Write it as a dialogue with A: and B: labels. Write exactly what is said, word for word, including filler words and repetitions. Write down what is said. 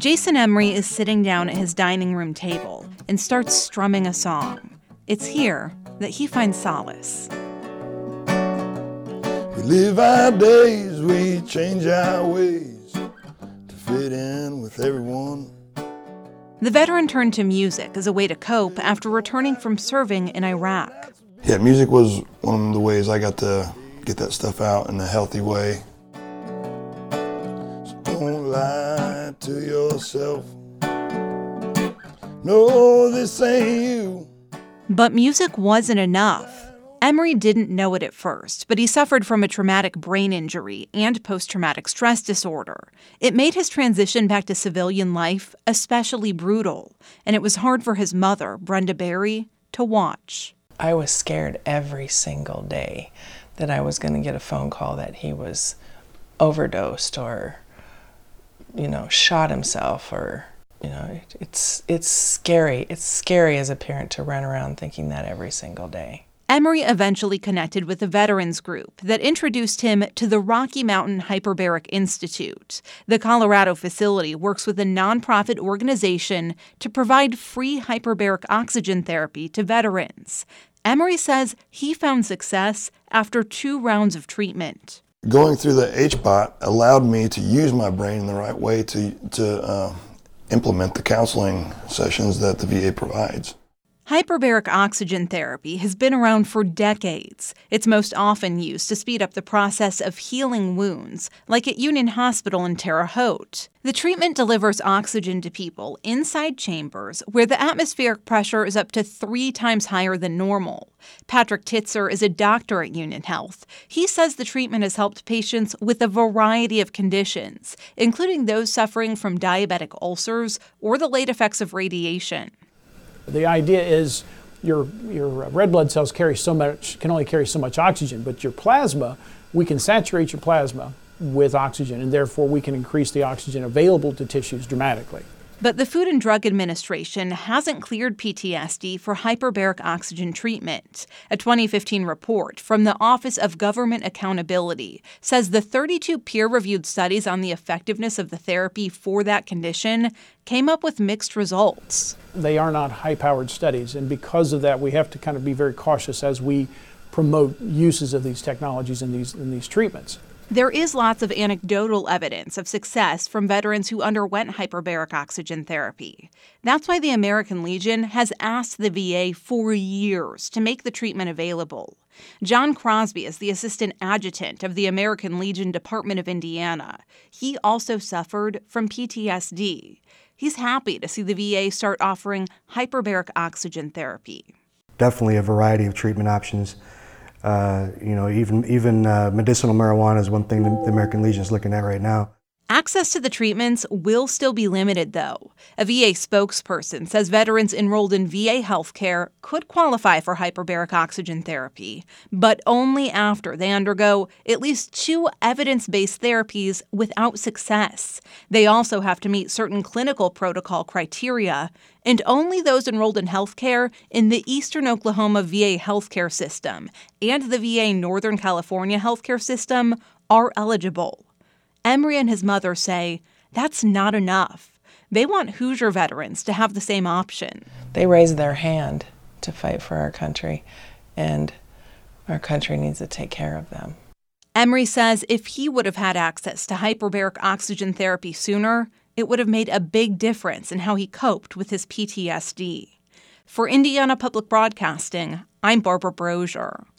A: Jason Emery is sitting down at his dining room table and starts strumming a song. It's here that he finds solace.
B: We live our days, we change our ways to fit in with everyone.
A: The veteran turned to music as a way to cope after returning from serving in Iraq.
B: Yeah, music was one of the ways I got to get that stuff out in a healthy way. So don't lie to yourself. No, this ain't you.
A: But music wasn't enough. Emery didn't know it at first, but he suffered from a traumatic brain injury and post-traumatic stress disorder. It made his transition back to civilian life especially brutal, and it was hard for his mother, Brenda Berry, to watch.
C: I was scared every single day that I was going to get a phone call that he was overdosed or, you know, shot himself or, you know, it, it's it's scary. It's scary as a parent to run around thinking that every single day.
A: Emery eventually connected with a veterans group that introduced him to the Rocky Mountain Hyperbaric Institute. The Colorado facility works with a nonprofit organization to provide free hyperbaric oxygen therapy to veterans. Emery says he found success after two rounds of treatment.
B: Going through the H B O T allowed me to use my brain in the right way to, to uh, implement the counseling sessions that the V A provides.
A: Hyperbaric oxygen therapy has been around for decades. It's most often used to speed up the process of healing wounds, like at Union Hospital in Terre Haute. The treatment delivers oxygen to people inside chambers where the atmospheric pressure is up to three times higher than normal. Patrick Titzer is a doctor at Union Health. He says the treatment has helped patients with a variety of conditions, including those suffering from diabetic ulcers or the late effects of radiation.
D: The idea is your your red blood cells carry so much, can only carry so much oxygen, but your plasma, we can saturate your plasma with oxygen, and therefore we can increase the oxygen available to tissues dramatically.
A: But the Food and Drug Administration hasn't cleared P T S D for hyperbaric oxygen treatment. A twenty fifteen report from the Office of Government Accountability says the thirty-two peer-reviewed studies on the effectiveness of the therapy for that condition came up with mixed results.
D: They are not high-powered studies, and because of that, we have to kind of be very cautious as we promote uses of these technologies in these in these treatments.
A: There is lots of anecdotal evidence of success from veterans who underwent hyperbaric oxygen therapy. That's why the American Legion has asked the V A for years to make the treatment available. John Crosby is the assistant adjutant of the American Legion Department of Indiana. He also suffered from P T S D. He's happy to see the V A start offering hyperbaric oxygen therapy.
E: Definitely a variety of treatment options. Uh, you know, even even uh, medicinal marijuana is one thing the, the American Legion is looking at right now.
A: Access to the treatments will still be limited, though. A V A spokesperson says veterans enrolled in V A healthcare could qualify for hyperbaric oxygen therapy, but only after they undergo at least two evidence-based therapies without success. They also have to meet certain clinical protocol criteria, and only those enrolled in healthcare in the Eastern Oklahoma V A healthcare system and the V A Northern California healthcare system are eligible. Emery and his mother say that's not enough. They want Hoosier veterans to have the same option.
C: They raised their hand to fight for our country, and our country needs to take care of them.
A: Emery says if he would have had access to hyperbaric oxygen therapy sooner, it would have made a big difference in how he coped with his P T S D. For Indiana Public Broadcasting, I'm Barbara Brosier.